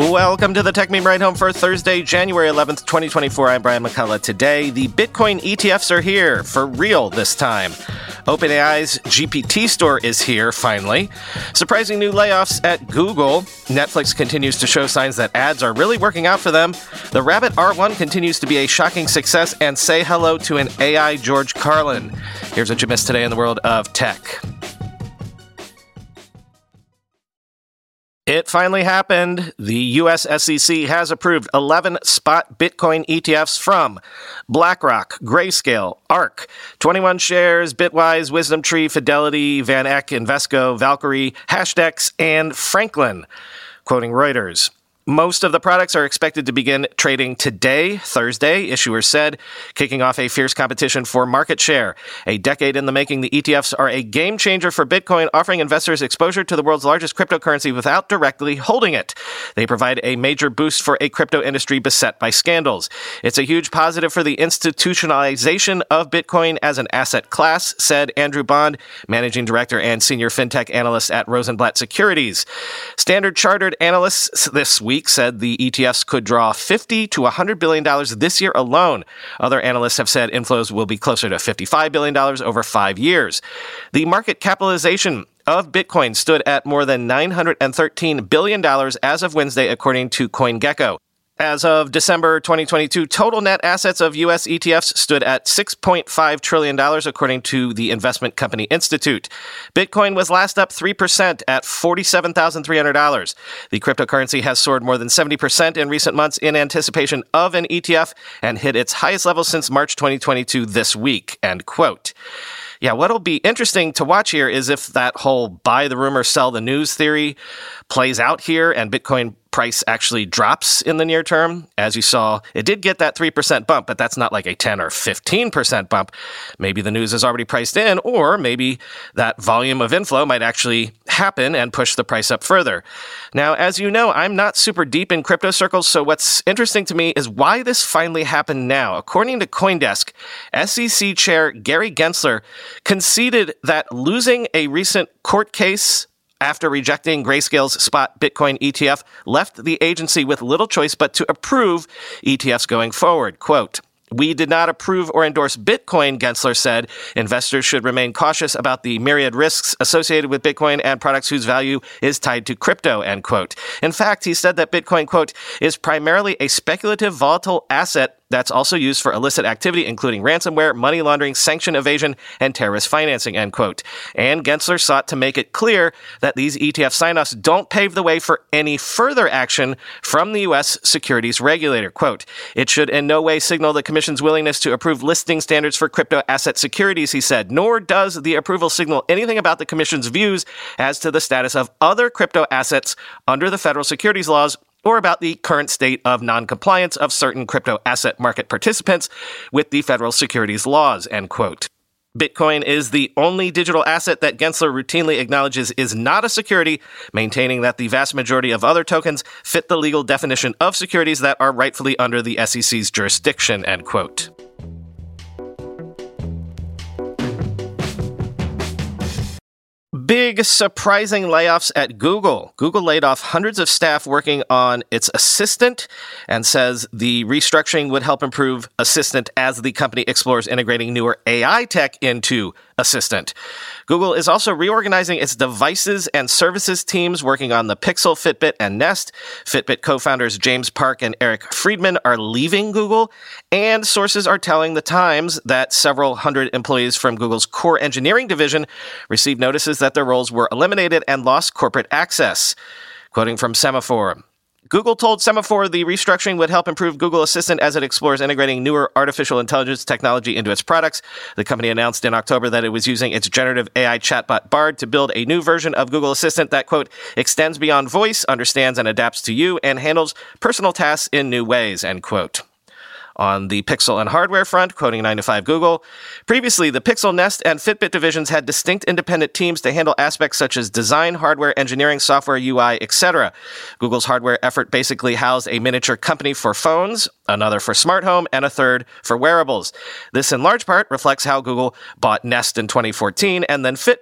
Welcome to the Tech Meme Ride Home for Thursday, January 11th, 2024. I'm Brian McCullough. Today, the Bitcoin ETFs are here, for real this time. OpenAI's GPT store is here, finally. Surprising new layoffs at Google. Netflix continues to show signs that ads are really working out for them. The Rabbit R1 continues to be a shocking success, and say hello to an AI George Carlin. Here's what you missed today in the world of tech. It finally happened. The U.S. SEC has approved 11 spot Bitcoin ETFs from BlackRock, Grayscale, ARK, 21 Shares, Bitwise, WisdomTree, Fidelity, Van Eck, Invesco, Valkyrie, Hashdex, and Franklin. Quoting Reuters. Most of the products are expected to begin trading today, Thursday, issuers said, kicking off a fierce competition for market share. A decade in the making, the ETFs are a game changer for Bitcoin, offering investors exposure to the world's largest cryptocurrency without directly holding it. They provide a major boost for a crypto industry beset by scandals. It's a huge positive for the institutionalization of Bitcoin as an asset class, said Andrew Bond, managing director and senior fintech analyst at Rosenblatt Securities. Standard Chartered analysts this week said the ETFs could draw $50 to $100 billion this year alone. Other analysts have said inflows will be closer to $55 billion over 5 years. The market capitalization of Bitcoin stood at more than $913 billion as of Wednesday, according to CoinGecko. As of December 2022, total net assets of U.S. ETFs stood at $6.5 trillion, according to the Investment Company Institute. Bitcoin was last up 3% at $47,300. The cryptocurrency has soared more than 70% in recent months in anticipation of an ETF and hit its highest level since March 2022 this week, end quote. Yeah, what'll be interesting to watch here is if that whole buy the rumor, sell the news theory plays out here and Bitcoin price actually drops in the near term. As you saw, it did get that 3% bump, but that's not like a 10 or 15% bump. Maybe the news is already priced in, or maybe that volume of inflow might actually happen and push the price up further. Now, as you know, I'm not super deep in crypto circles, so what's interesting to me is why this finally happened now. According to CoinDesk, SEC Chair Gary Gensler conceded that losing a recent court case after rejecting Grayscale's spot Bitcoin ETF left the agency with little choice but to approve ETFs going forward. Quote, "We did not approve or endorse Bitcoin," Gensler said. "Investors should remain cautious about the myriad risks associated with Bitcoin and products whose value is tied to crypto," end quote. In fact, he said that Bitcoin, quote, "is primarily a speculative volatile asset that's also used for illicit activity, including ransomware, money laundering, sanction evasion, and terrorist financing," end quote. And Gensler sought to make it clear that these ETF sign-offs don't pave the way for any further action from the U.S. securities regulator. Quote, "It should in no way signal the Commission's willingness to approve listing standards for crypto asset securities," he said, "nor does the approval signal anything about the Commission's views as to the status of other crypto assets under the federal securities laws or about the current state of non-compliance of certain crypto asset market participants with the federal securities laws," end quote. Bitcoin is the only digital asset that Gensler routinely acknowledges is not a security, maintaining that the vast majority of other tokens fit the legal definition of securities that are rightfully under the SEC's jurisdiction, end quote. Big, surprising layoffs at Google. Google laid off hundreds of staff working on its Assistant and says the restructuring would help improve Assistant as the company explores integrating newer AI tech into Assistant. Google is also reorganizing its devices and services teams working on the Pixel, Fitbit, and Nest. Fitbit co-founders James Park and Eric Friedman are leaving Google, and sources are telling The Times that several hundred employees from Google's core engineering division received notices that their roles were eliminated and lost corporate access. Quoting from Semaphore, Google told Semaphore the restructuring would help improve Google Assistant as it explores integrating newer artificial intelligence technology into its products. The company announced in October that it was using its generative AI chatbot Bard to build a new version of Google Assistant that, quote, "extends beyond voice, understands and adapts to you, and handles personal tasks in new ways," end quote. On the Pixel and hardware front, quoting 9to5 Google, previously the Pixel, Nest, and Fitbit divisions had distinct independent teams to handle aspects such as design, hardware, engineering, software, UI, etc. Google's hardware effort basically housed a miniature company for phones, another for smart home, and a third for wearables. This in large part reflects how Google bought Nest in 2014 and then Fitbit.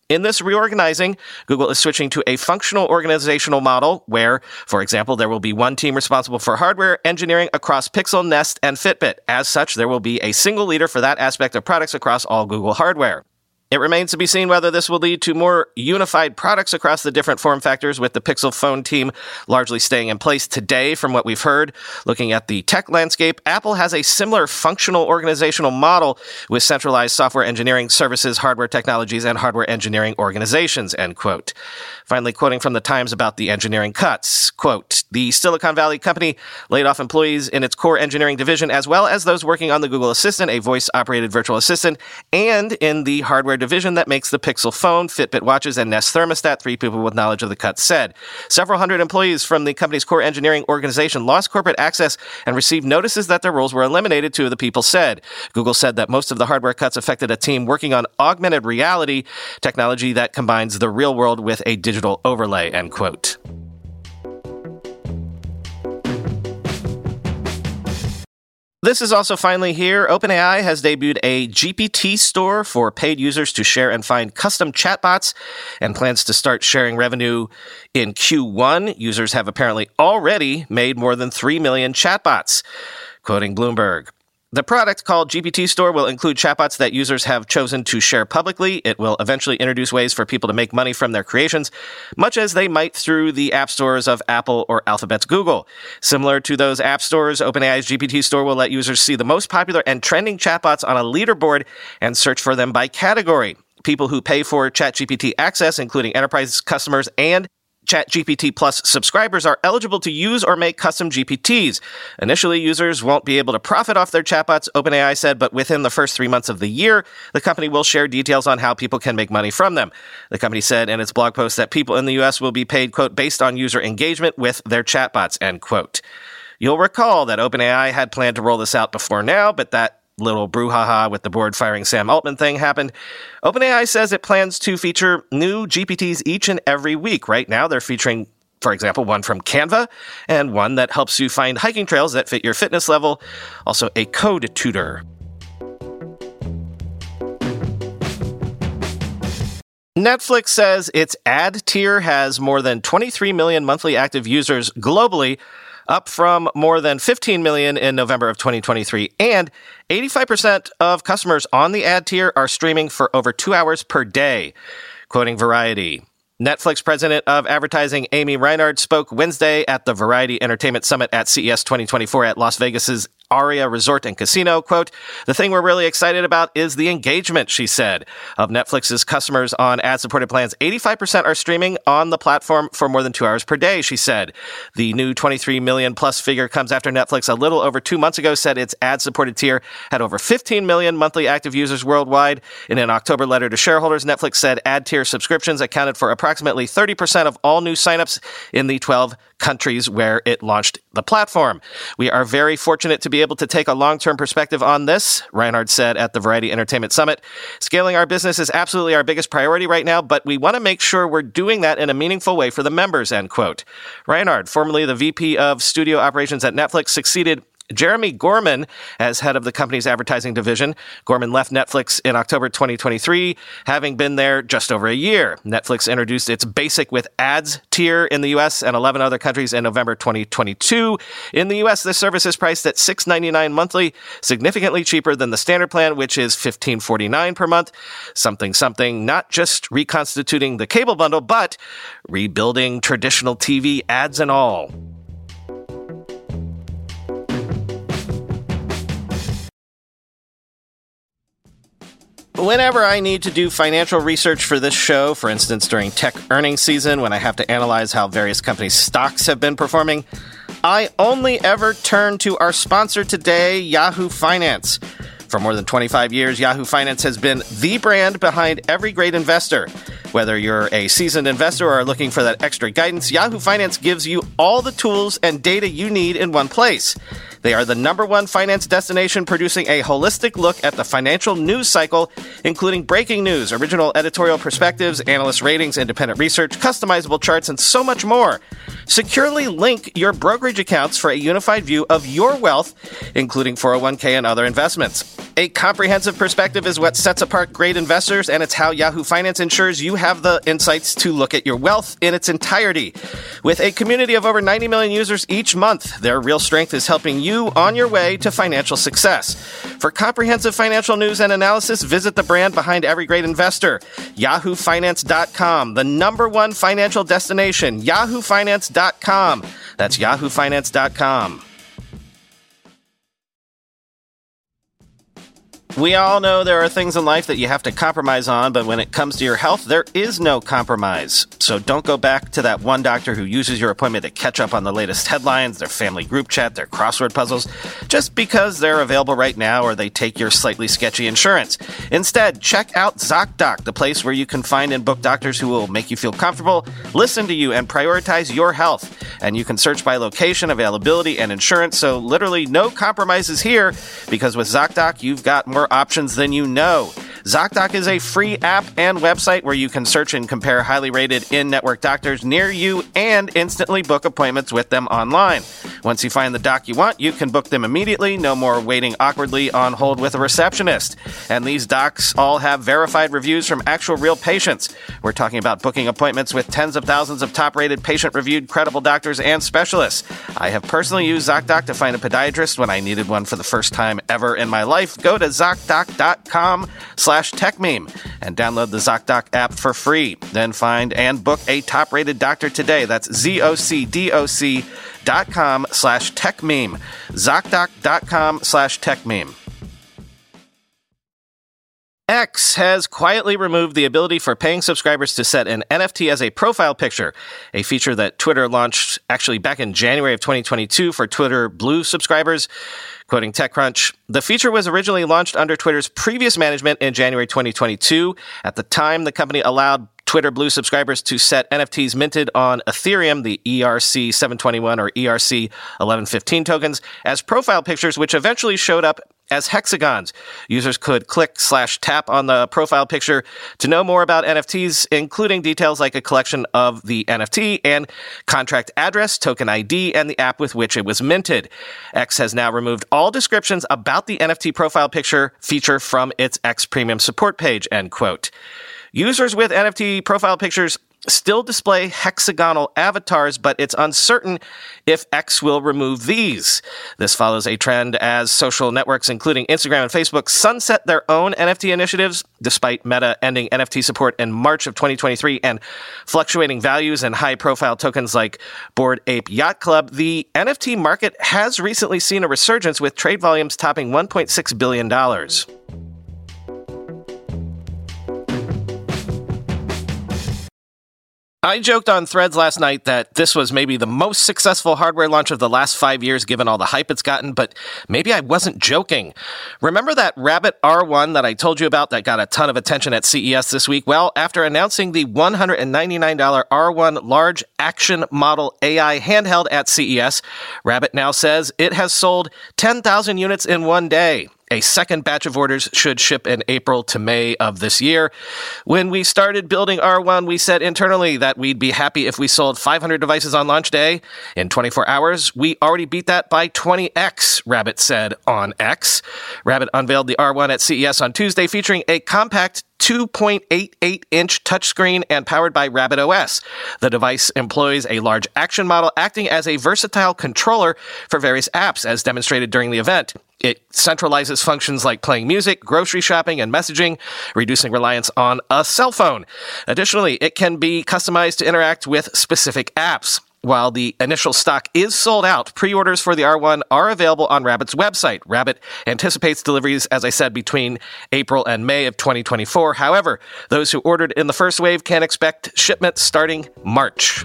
In this reorganizing, Google is switching to a functional organizational model where, for example, there will be one team responsible for hardware engineering across Pixel, Nest, and Fitbit. As such, there will be a single leader for that aspect of products across all Google hardware. It remains to be seen whether this will lead to more unified products across the different form factors, with the Pixel phone team largely staying in place today from what we've heard. Looking at the tech landscape, Apple has a similar functional organizational model with centralized software engineering services, hardware technologies, and hardware engineering organizations, end quote. Finally, quoting from the Times about the engineering cuts, quote, the Silicon Valley company laid off employees in its core engineering division, as well as those working on the Google Assistant, a voice-operated virtual assistant, and in the hardware division that makes the Pixel phone, Fitbit watches, and Nest thermostat, 3 people with knowledge of the cuts said. Several hundred employees from the company's core engineering organization lost corporate access and received notices that their roles were eliminated, 2 of the people said. Google said that most of the hardware cuts affected a team working on augmented reality, technology that combines the real world with a digital overlay, end quote. This is also finally here. OpenAI has debuted a GPT store for paid users to share and find custom chatbots and plans to start sharing revenue in Q1. Users have apparently already made more than 3 million chatbots, quoting Bloomberg. The product, called GPT Store, will include chatbots that users have chosen to share publicly. It will eventually introduce ways for people to make money from their creations, much as they might through the app stores of Apple or Alphabet's Google. Similar to those app stores, OpenAI's GPT Store will let users see the most popular and trending chatbots on a leaderboard and search for them by category. People who pay for ChatGPT access, including enterprise customers and ChatGPT Plus subscribers, are eligible to use or make custom GPTs. Initially, users won't be able to profit off their chatbots, OpenAI said, but within the first 3 months of the year, the company will share details on how people can make money from them. The company said in its blog post that people in the U.S. will be paid, quote, based on user engagement with their chatbots, end quote. You'll recall that OpenAI had planned to roll this out before now, but that little brouhaha with the board firing Sam Altman thing happened. OpenAI says it plans to feature new GPTs each and every week. Right now, they're featuring, for example, one from Canva and one that helps you find hiking trails that fit your fitness level. Also, a code tutor. Netflix says its ad tier has more than 23 million monthly active users globally, up from more than 15 million in November of 2023. And 85% of customers on the ad tier are streaming for over 2 hours per day, quoting Variety. Netflix president of advertising Amy Reinhard spoke Wednesday at the Variety Entertainment Summit at CES 2024 at Las Vegas's Aria Resort and Casino. Quote, the thing we're really excited about is the engagement, she said. Of Netflix's customers on ad-supported plans, 85% are streaming on the platform for more than 2 hours per day, she said. The new 23 million plus figure comes after Netflix a little over 2 months ago said its ad-supported tier had over 15 million monthly active users worldwide. In an October letter to shareholders, Netflix said ad tier subscriptions accounted for approximately 30% of all new signups in the 12 countries where it launched the platform. We are very fortunate to be able to take a long-term perspective on this, Reinhard said at the Variety Entertainment Summit. Scaling our business is absolutely our biggest priority right now, but we want to make sure we're doing that in a meaningful way for the members, end quote. Reinhard, formerly the VP of Studio Operations at Netflix, succeeded Jeremy Gorman as head of the company's advertising division. Gorman left Netflix in October 2023, having been there just over a year. Netflix introduced its Basic with Ads tier in the U.S. and 11 other countries in November 2022. In the U.S., this service is priced at $6.99 monthly, significantly cheaper than the standard plan, which is $15.49 per month. Something, not just reconstituting the cable bundle, but rebuilding traditional TV ads and all. Whenever I need to do financial research for this show, for instance during tech earnings season when I have to analyze how various companies' stocks have been performing, I only ever turn to our sponsor today, Yahoo Finance. For more than 25 years, Yahoo Finance has been the brand behind every great investor. Whether you're a seasoned investor or are looking for that extra guidance, Yahoo Finance gives you all the tools and data you need in one place. They are the #1 finance destination, producing a holistic look at the financial news cycle, including breaking news, original editorial perspectives, analyst ratings, independent research, customizable charts, and so much more. Securely link your brokerage accounts for a unified view of your wealth, including 401k and other investments. A comprehensive perspective is what sets apart great investors, and it's how Yahoo Finance ensures you have the insights to look at your wealth in its entirety. With a community of over 90 million users each month, their real strength is helping you on your way to financial success. For comprehensive financial news and analysis, visit the brand behind every great investor, yahoofinance.com, the number one financial destination, yahoofinance.com. That's yahoofinance.com. We all know there are things in life that you have to compromise on, but when it comes to your health, there is no compromise. So don't go back to that one doctor who uses your appointment to catch up on the latest headlines, their family group chat, their crossword puzzles, just because they're available right now or they take your slightly sketchy insurance. Instead, check out ZocDoc, the place where you can find and book doctors who will make you feel comfortable, listen to you, and prioritize your health. And you can search by location, availability, and insurance, so literally no compromises here, because with ZocDoc, you've got more options than you know. ZocDoc is a free app and website where you can search and compare highly rated in-network doctors near you and instantly book appointments with them online. Once you find the doc you want, you can book them immediately, no more waiting awkwardly on hold with a receptionist. And these docs all have verified reviews from actual real patients. We're talking about booking appointments with tens of thousands of top-rated, patient-reviewed, credible doctors and specialists. I have personally used ZocDoc to find a podiatrist when I needed one for the first time ever in my life. Go to ZocDoc.com/techmeme and download the ZocDoc app for free. Then find and book a top-rated doctor today. That's ZocDoc.com/techmeme. ZocDoc.com/techmeme. X has quietly removed the ability for paying subscribers to set an NFT as a profile picture, a feature that Twitter launched actually back in January of 2022 for Twitter Blue subscribers. Quoting TechCrunch, the feature was originally launched under Twitter's previous management in January 2022. At the time, the company allowed Twitter Blue subscribers to set NFTs minted on Ethereum, the ERC-721 or ERC-1115 tokens, as profile pictures, which eventually showed up as hexagons. Users could click/tap on the profile picture to know more about NFTs, including details like a collection of the NFT and contract address, token ID, and the app with which it was minted. X has now removed all descriptions about the NFT profile picture feature from its X Premium support page, end quote. Users with NFT profile pictures still display hexagonal avatars, but it's uncertain if X will remove these. This follows a trend as social networks, including Instagram and Facebook, sunset their own NFT initiatives, despite Meta ending NFT support in March of 2023 and fluctuating values in high-profile tokens like Bored Ape Yacht Club. The NFT market has recently seen a resurgence, with trade volumes topping $1.6 billion. I joked on Threads last night that this was maybe the most successful hardware launch of the last 5 years, given all the hype it's gotten, but maybe I wasn't joking. Remember that Rabbit R1 that I told you about that got a ton of attention at CES this week? Well, after announcing the $199 R1 large action model AI handheld at CES, Rabbit now says it has sold 10,000 units in one day. A second batch of orders should ship in April to May of this year. When we started building R1, we said internally that we'd be happy if we sold 500 devices on launch day. In 24 hours, we already beat that by 20x, Rabbit said on X. Rabbit unveiled the R1 at CES on Tuesday, featuring a compact 2.88-inch touchscreen and powered by Rabbit OS. The device employs a large action model acting as a versatile controller for various apps, as demonstrated during the event. It centralizes functions like playing music, grocery shopping, and messaging, reducing reliance on a cell phone. Additionally, it can be customized to interact with specific apps. While the initial stock is sold out, pre-orders for the R1 are available on Rabbit's website. Rabbit anticipates deliveries, as I said, between April and May of 2024. However, those who ordered in the first wave can expect shipments starting March.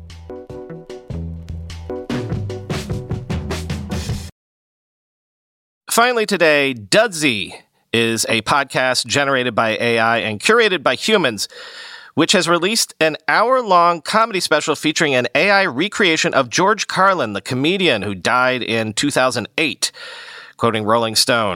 Finally today, Dudsy is a podcast generated by AI and curated by humans, which has released an hour-long comedy special featuring an AI recreation of George Carlin, the comedian who died in 2008. Quoting Rolling Stone,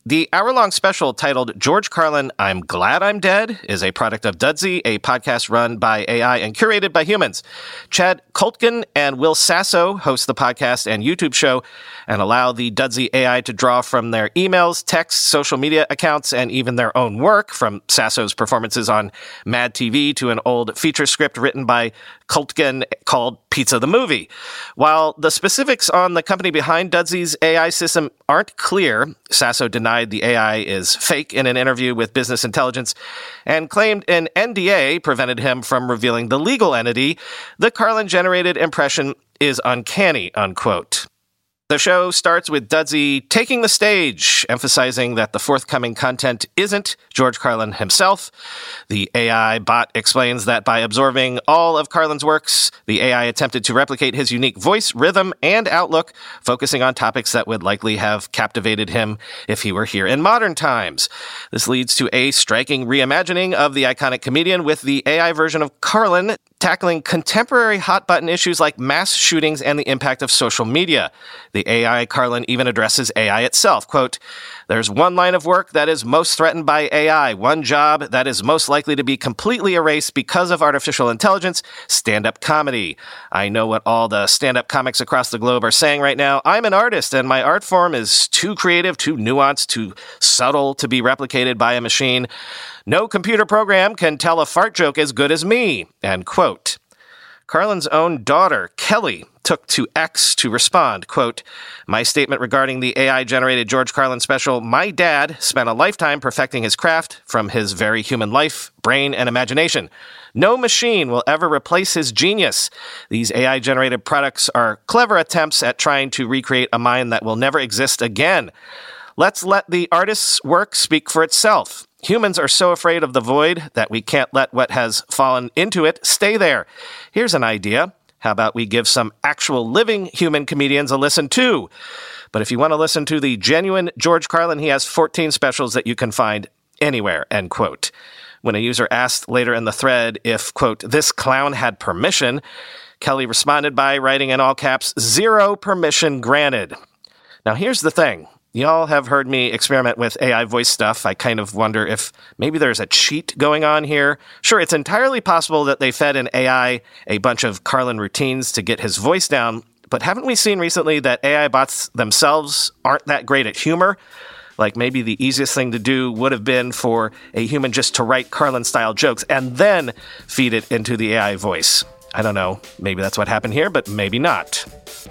The hour-long special titled George Carlin, I'm Glad I'm Dead is a product of Dudsy, a podcast run by AI and curated by humans. Chad Koltgen and Will Sasso host the podcast and YouTube show and allow the Dudsy AI to draw from their emails, texts, social media accounts, and even their own work, from Sasso's performances on Mad TV to an old feature script written by Koltgen called Pizza the Movie. While the specifics on the company behind Dudsy's AI system aren't clear, Sasso denied the AI is fake in an interview with Business Intelligence and claimed an NDA prevented him from revealing the legal entity. The Carlin-generated impression is uncanny, unquote. The show starts with Dudsy taking the stage, emphasizing that the forthcoming content isn't George Carlin himself. The AI bot explains that by absorbing all of Carlin's works, the AI attempted to replicate his unique voice, rhythm, and outlook, focusing on topics that would likely have captivated him if he were here in modern times. This leads to a striking reimagining of the iconic comedian, with the AI version of Carlin tackling contemporary hot-button issues like mass shootings and the impact of social media. The AI Carlin even addresses AI itself. Quote, "There's one line of work that is most threatened by AI, one job that is most likely to be completely erased because of artificial intelligence, stand-up comedy. I know what all the stand-up comics across the globe are saying right now. I'm an artist, and my art form is too creative, too nuanced, too subtle to be replicated by a machine. No computer program can tell a fart joke as good as me," end quote. Carlin's own daughter, Kelly, took to X to respond, quote, "My statement regarding the AI-generated George Carlin special, my dad spent a lifetime perfecting his craft from his very human life, brain, and imagination. No machine will ever replace his genius. These AI-generated products are clever attempts at trying to recreate a mind that will never exist again. Let's let the artist's work speak for itself. Humans are so afraid of the void that we can't let what has fallen into it stay there. Here's an idea. How about we give some actual living human comedians a listen too? But if you want to listen to the genuine George Carlin, he has 14 specials that you can find anywhere," end quote. When a user asked later in the thread if, quote, "this clown had permission," Kelly responded by writing in all caps, "Zero permission granted." Now here's the thing. Y'all have heard me experiment with AI voice stuff. I kind of wonder if maybe there's a cheat going on here. Sure, it's entirely possible that they fed an AI a bunch of Carlin routines to get his voice down, but haven't we seen recently that AI bots themselves aren't that great at humor? Like, maybe the easiest thing to do would have been for a human just to write Carlin-style jokes and then feed it into the AI voice. I don't know. Maybe that's what happened here, but maybe not.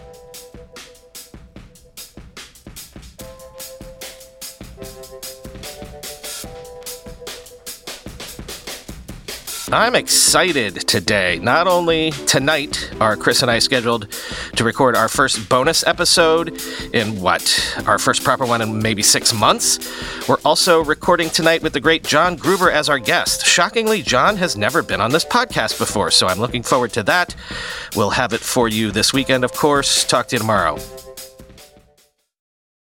I'm excited today. Not only tonight are Chris and I scheduled to record our first bonus episode in our first proper one in maybe 6 months. We're also recording tonight with the great John Gruber as our guest. Shockingly, John has never been on this podcast before, so I'm looking forward to that. We'll have it for you this weekend, of course. Talk to you tomorrow.